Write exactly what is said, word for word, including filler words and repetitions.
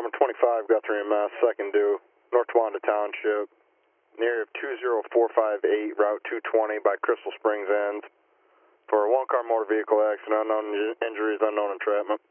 seven twenty-five, Guthrie M S, second due, North Towanda Township, near two zero four five eight, Route two twenty by Crystal Springs Ends, for a one-car motor vehicle accident, unknown injuries, unknown entrapment.